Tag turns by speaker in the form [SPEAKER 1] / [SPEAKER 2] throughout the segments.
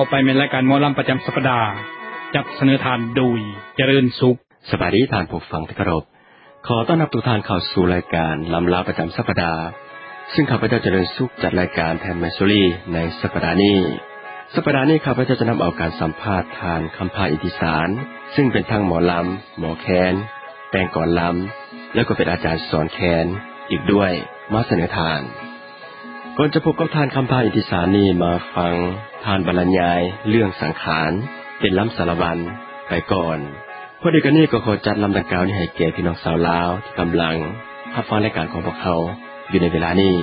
[SPEAKER 1] ไปเป็นรายการหมอลำประจำสัปดาห์จัดเสนอทานโดยเจริญสุข
[SPEAKER 2] สวัสดีท่านผู้ฟังที่เคารพขอต้อนรับทุกท่านเข้าสู่รายการลำลาประจำสัปดาห์ซึ่งข้าพเจ้าเจริญสุขจัดรายการแทนแมสซูรี่ในสัปดาห์นี้ข้าพเจ้าจะนำเอาการสัมภาษณ์ทานคำพาอิทธิสารซึ่งเป็นทั้งหมอลำหมอแคนแต่งก่อนลำแล้วก็เป็นอาจารย์สอนแคนอีกด้วยมาเสนอทานก่อนจะพบกับทานคำพาอิทธิสารนี้มาฟังทานบรรยายเรื่องสังขารเป็นลำสารวันไปก่อนพอดีกันนี้ก็ขอจัดลำดังกล่าวนี้ให้แก่พี่น้องสาวลาวที่กำลังรับฟังรายการของพวกเขาอยู่ในเวลานี้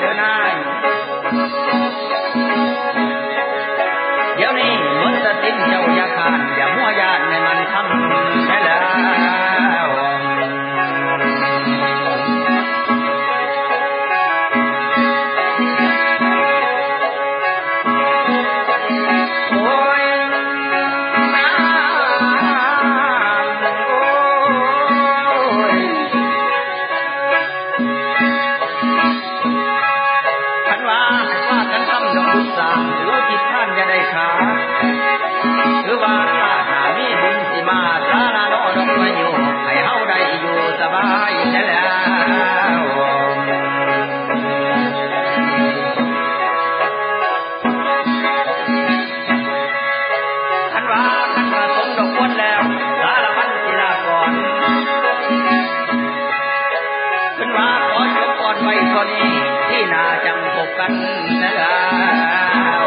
[SPEAKER 3] เดี๋ยวนี้มันจะสิ้นจะว้เท่านี้ที่น่าจังพบกันแล้ว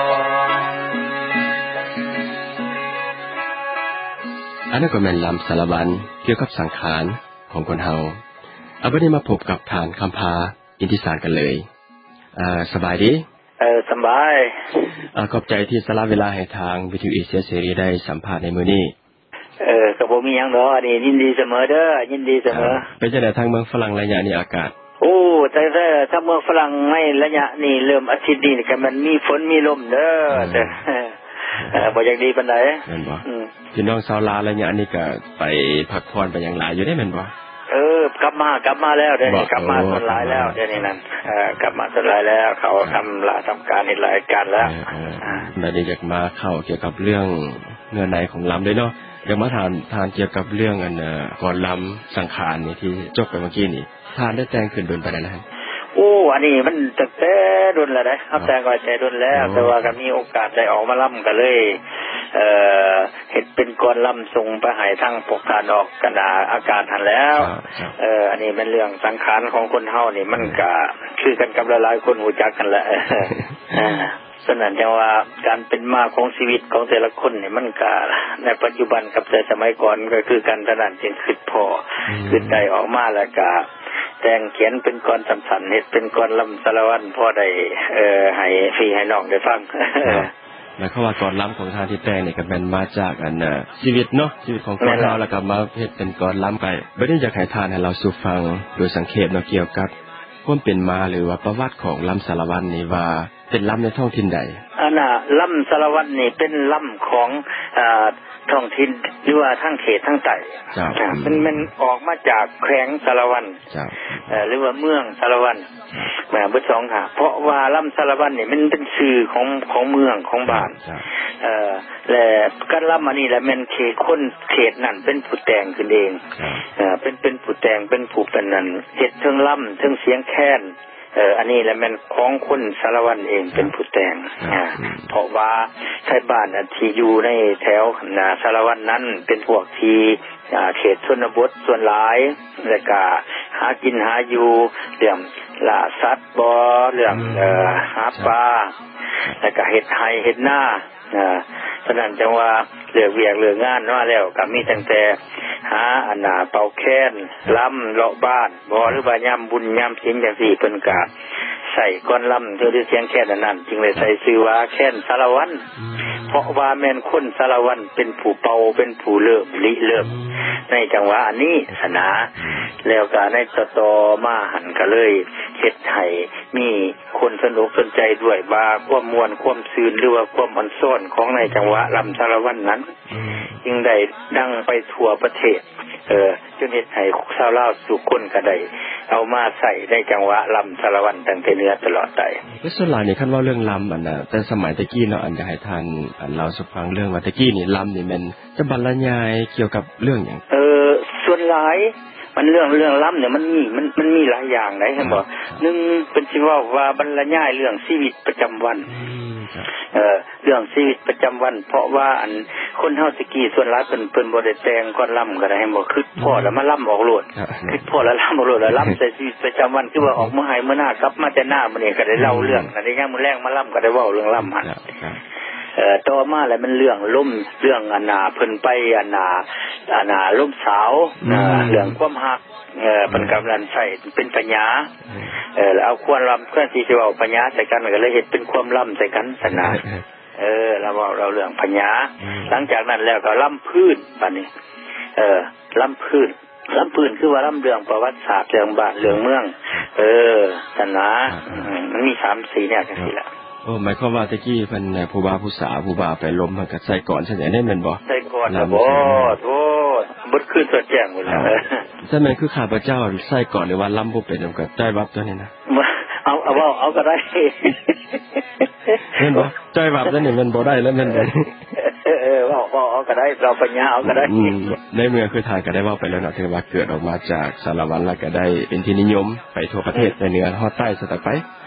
[SPEAKER 2] อันนั้นก็แม่นลำสารวันเกี่ยวกับสังขารของคนเฮาเอาบัดนี้มาพบกับฐานคำพาอินทิสารกันเลยสบายดี
[SPEAKER 3] สบาย
[SPEAKER 2] ขอบใจที่สละเวลาให้ทางวิทยุเอเชียเสรีได้สัมภาษณ์ในมื้อนี้
[SPEAKER 3] ก็บ่มีหยังดอกอันนี้ยินดีเสมอเด้อยินดีเสมอ
[SPEAKER 2] เป็นจังได๋ทางเมืองฝรั่งระยะนี้อากาศ
[SPEAKER 3] โอ้แต่ถ้าเมืองฝรั่งไม่ระยะนี้เริ่มอาทิตย์นี้ก็มันมีฝนมีลมเด้อแต่บ่อย่างดีปานใด
[SPEAKER 2] แม่นบ่พี่น้องชาวลาวระยะนี้ก็ไปพักผ่อนไปอย่างหลายอยู่ได้แม่นบ่
[SPEAKER 3] กลับมาแล้วเดี๋ยวนี้กลับมาส่วนหลายแล้วเดี๋ยวนี้นั่นกลับมาส่วนหลายแล้วเขาทำการเฮ็ดรายการแล้ว
[SPEAKER 2] บัดนี้อยากมาเข้าเกี่ยวกับเรื่องเนื้อในของลำด้วยเนาะอยากมาถามเกี่ยวกับเรื่องก่อนลำสังขารนี่ที่จบไปเมื่อกี้นี่ทานได้แต่งขึ้นโดนไปแล้วนะครับ
[SPEAKER 3] อันนี้มันตั้งแต่รุ่นแล้วนะครับแต่ก็แต่รุ่นแล้วแต่ว่าก็มีโอกาสได้ออกมาล่ำกันเลยเฮ็ดเป็นก่อนล่ำส่งไปให้ทางพวกการออกกันอากาศทันแล้วอันนี้เป็นเรื่องสังขารของคนเฮานี่มันก็คือกันกับหลายๆคนรู้จักกันแหละฉะนั้นจังว่าการเป็นมาของชีวิตของแต่ละคนนี่มันก็ในปัจจุบันกับแต่สมัยก่อนก็คือกันเท่านั้นจึงคิดพอคิดได้ออกมาแล้วก็แต่งเขียนเป็นกรสันๆเฮ็ดเป็นกรลำสารวัตรพอได้ให้พี่ให้น้องได้ฟัง
[SPEAKER 2] แล้วเขาว่าก่อนล้ำของทางที่แต่งนี่ก็เป็นมาจากชีวิตเนาะชีวิตของคนเราแล้วก็มาเฮ็ดเป็นก่อนล้ำไปบ่ได้อยากให้ทานให้เราสู่ฟังโดยสังเขปเนาะเกี่ยวกับความเป็นมาหรือว่าประวัติของลำสารวัตรนี่ว่าเป็นลำในท้องถิ่นใด
[SPEAKER 3] ลำสารวัตรนี่เป็นลำของท้องถิ่นหรือว่าทั้งเขตทั้งใต้มันออกมาจากแขวงสารวัตรหรือว่าเมืองสารวัตรเบิด2ค่ะเพราะว่าลำสารวัตรนี่มันเป็นชื่อของเมืองของบ้านและการลำอันนี้แหละมันเขตนั่นเป็นผู้แต่งขึ้นเองเป็นผู้แต่งเป็นผู้เป็นนั่นเฮ็ดเทิงลำเทิงเสียงแค้นอันนี้แหละมันของคนสารวัตรเองเป็นผู้แต่งเพราะว่าชาวบ้านที่อยู่ในแถวสารวัตรนั้นเป็นพวกที่เขตชนบทส่วนหลายแล้วก็หากินหาอยู่เรื่องล่าสัตว์บ่เรื่องหาปลาแล้วก็เฮ็ดไร่เฮ็ดนาฉะนั้นจังว่าเรื่องเวียกเรื่องงานว่าแล้วก็มีตั้งแต่หาเป่าแค้นล้ำเลาะบ้านบ่หรือว่ายามบุญยามศีลจังซี่เพิ่นก็ใส่ก้อนล้ำคือเสียงแค้นนั่นจึงเลยใส่ชื่อว่าแค้นสารวัตรเพราะว่าแม่นคนสารวัตรเป็นผู้เป่าเป็นผู้เริ่มริเริ่มในจังหวะอันนี้นะแล้วก็ในต่อมาหันก็เลยเฮ็ดให้มีคนสนุกสนใจด้วยว่าความม่วนความซื่นหรือว่าความอ่อนซ้อนของในจังหวะลำสารวัตรนั้นจึงได้ดังไปทั่วประเทศจนเฮ็ดให้ชาวลาวทุกคนก็ได้เอามาใส่ในจังหวะลำสารวัตรตั้งแต่เนื้อตลอดไป
[SPEAKER 2] ส่วนหลายนี่คันว่าเรื่องลำแต่สมัยตะกี้เนาะอยากให้ท่านเราสักฟังเรื่องว่าตะกี้นี่ลำนี่มันจะบรรยายเกี่ยวกับเรื่องหยัง
[SPEAKER 3] ส่วนหลายมันเรื่องล้ำเนี่ยมันมีหลายอย่างได้เห็นบ่1เป็นสิว่าบรรยายเรื่องชีวิตประจำวันเรื่องชีวิตประจำวันเพราะว่าคนเฮาตะกี้ส่วนหลายเพิ่นบ่ได้แต่งก่อนล้ำก็ได้เห็นบ่คือพ่อแล้วมาล้ำออกโลดคือพ่อแล้วล้ำออกโลดแล้วล้ำใส่ชีวิตประจำวันคือว่าออกมื้อให้มื้อหน้ากลับมาแต่หน้ามื้อนี้ก็ได้เล่าเรื่องได้ยามมื้อแลงมาล้ำก็ได้เว้าเรื่องล้ำหั่นต่อมาแล้วมันเรื่องล่มเรื่องเพิ่นไปล่มสาวเรื่องความฮักเป็นกำลังใส่เป็นปัญญาแล้วเอาควรล้ำควรที่จะเอาปัญญาใส่กันก็เลยเฮ็ดเป็นความล้ำใส่กันสนาเราเรื่องปัญญาหลังจากนั้นแล้วก็ล้ำพื้นบัดนี้ล้ำพื้นคือว่าล้ำเรื่องประวัติศาสตร์เรื่องบ้านเรื่องเมืองสนามันมี3-4เนี่ยจังซี่ล่ะ
[SPEAKER 2] หมายความว่าตะกี้เพิ่นผู้บ่าวผู้สาวผู้บ่าวไปล้มมันก็ใส่ก่อนใช่ได้แม่นบ่
[SPEAKER 3] ใส่ก่อนบ่โธ่บ่คืนสดแจ้งหมดแล้ว
[SPEAKER 2] ใช่แม่นคือข้าพเจ้าใส่ก่อนหรือว่าล้ำบ่เป็นก็ใจบับตัวนี้นะ
[SPEAKER 3] เอาก็ได้
[SPEAKER 2] แม่นบ่ใจบับตัวนี้มันบ่ได้แล้วแม่นบ่
[SPEAKER 3] เอาก็ได้เราปัญญาเอาก็ได้
[SPEAKER 2] ในเมื่อคือทานก็ได้เว้าไปแล้วเนาะถือว่าเกิดออกมาจากสารวัตรแล้วก็ได้เป็นที่นิยมไปทั่วประเทศในเหนือฮอดใต้ซะต่อไป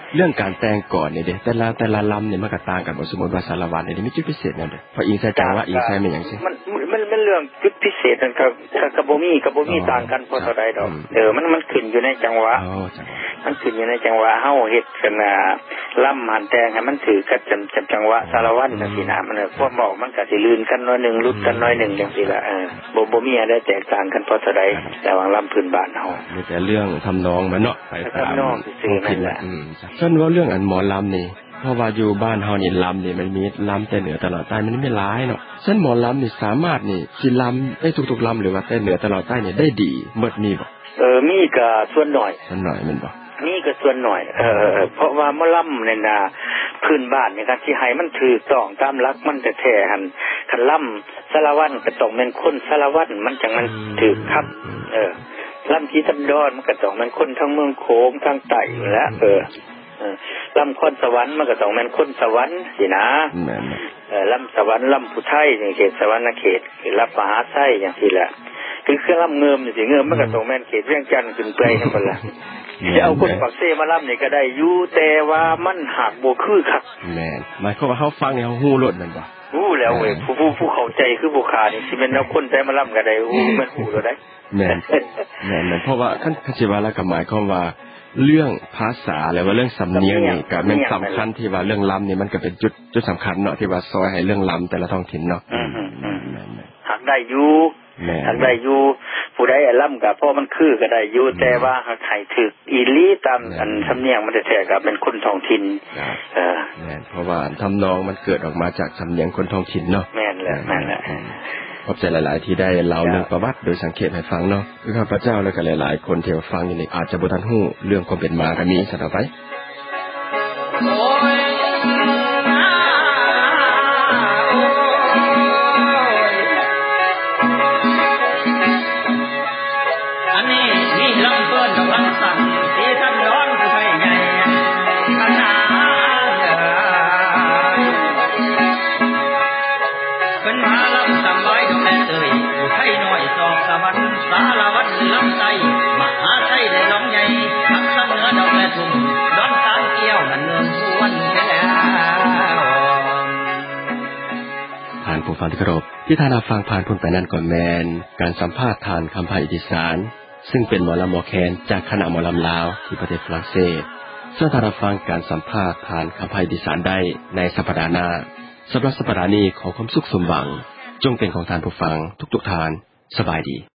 [SPEAKER 2] เรื่องการแต่งก่อนเนี่ยเด้แต่ละลำเนี่ยมันก็ต่างกันบ่สมมุติว่าสารวัตรเนี่ยมีจุดพิเศษแนวใดเพราะอิงใส่จังหวะอิงใส่แม่นหยังซี่
[SPEAKER 3] มันเรื่องจุดพิเศษนั่นก็บ่มีต่างกันเพราะเท่าใดดอกมันขึ้นอยู่ในจังหวะมันขึ้นอยู่ในจังหวะเฮาเฮ็ดกันล่ำหันแต่งให้มันถือกับจังหวะสารวัตรจังซี่นะมันพวกเมามันก็สิลื่นกันน้อยนึงลุดกันน้อยนึงจังซี่ล่ะบ่มีอะไรแตกต่างกันเพราะเท่าใดแต่ว่าล่ำพื้นบ้านเฮา
[SPEAKER 2] มีแต่เรื่องทำนองมันเนาะไปตามซื่อนั่นแหละซั่นว่าเรื่องอันหมอลำนี่เพราะว่าอยู่บ้านเฮานี่ลำนี่มันมีลำแต่เหนือตลอดใต้มันไม่หลายเนาะซั่นหมอลำนี่สามารถนี่สิลำได้ทุกๆลำหรือว่าแต่เหนือตลอดใต้นี่ได้ดีหมดมีบ่
[SPEAKER 3] มีก็ส่วนน้อย
[SPEAKER 2] แม่นบ่
[SPEAKER 3] นี่ก็ส่วนหน่อยเพราะว่าหมอลำเนี่ยนะพื้นบ้านเนี่ยครับที่ให้มันถูกต้องตามหลักมันแท้ๆหั่นคันลำสารวัตรก็ต้องเป็นคนสารวัตรมันจังมันถูกครับลำที่ตำดอนมันก็ต้องเป็นคนทั้งเมืองโขงทั้งใต้อยู่แล้วลำคนสวรรค์มันก็ต้องเป็นคนสวรรค์สินะลำสวรรค์ลำผู้ไทยนี่เขตสวรรณเขตคือรับมหาไทยอย่างที่ละคือลำเงิมสิเงิมมันก็ต้องแม่นเขตเวียงจันทน์ขึ้นไปทั้งหมดละจะเอาคนปักเซ่มาลำนี่ก็ได้อยู่แต่ว่ามันหักบ่คือคัก
[SPEAKER 2] แม่นหมายความว่าเฮาฟังนี่เฮาฮู้โลดแม่นบ่
[SPEAKER 3] ฮู้แล้วเว้ยผู้เข้าใจคือบ่ขาดนี่สิแม่นเอาคนแต่มาลำก็ได้ฮู้แม่นฮู้แล้วได้
[SPEAKER 2] แม่นเพราะว่าคันสิว่าแล้วก็หมายความว่าเรื่องภาษาหรือว่าเรื่องสำเนียงนี่ก็เป็นสำคัญที่ว่าเรื่องลำนี่มันก็เป็นจุดสำคัญเนาะที่ว่าซอยให้เรื่องลำแต่ละท้องถิ่นเนาะ
[SPEAKER 3] หักได้อยู่ผู้ใดลำก็เพราะมันคือก็ได้อยู่แต่ว่าให้ถึกอีหลีตามอันสำเนียงมันแท้ๆก็เป็นคนท้องถิ่น
[SPEAKER 2] เพราะว่าทำนองมันเกิดออกมาจากสำเนียงคนท้องถิ่นเนาะ
[SPEAKER 3] แม่นแหละ
[SPEAKER 2] ขอบใจหลายๆที่ได้เล่าเรื่องประวัติโดยสังเขปให้ฟังเนาะคือข้าพเจ้าและก็หลายๆคนที่ฟังอยู่นี่อาจจะบ่ทันฮู้เรื่องความเป็นมาก็มีซะต่อไป
[SPEAKER 4] อันนี้มีลำเพิ่นกับลำสั่นที่ทำย้อนผู้ไทยใหญ่อันนาเพิ่นมาลำสำไว้ดอกแม่เตยผู้ไทยน้อยสอกสวรรค์สารวัตรลำไส้มหาไส้ได้ร้องใหญ่ทั้งสำเนื้อดอกแม่ทุ่มดอนสามเกี้ยวนั่นเนินพวนแท้
[SPEAKER 2] ท่านผู้ฟังที่เคารพที่ท่านฟังผ่านพ้นไปนั้นก่อนแมนการสัมภาษณ์ทานคำไผ่อีสานซึ่งเป็นหมอลำหมอแคนจากคณะหมอลำลาวที่ประเทศฝรั่งเศสซึ่งท่านฟังการสัมภาษณ์ทานคำไผ่อีสานได้ในสัปดาห์หน้าสำหรับสัปดาห์นี้ขอความสุขสมหวังจงเป็นของท่านผู้ฟังทุกๆท่านสบายดี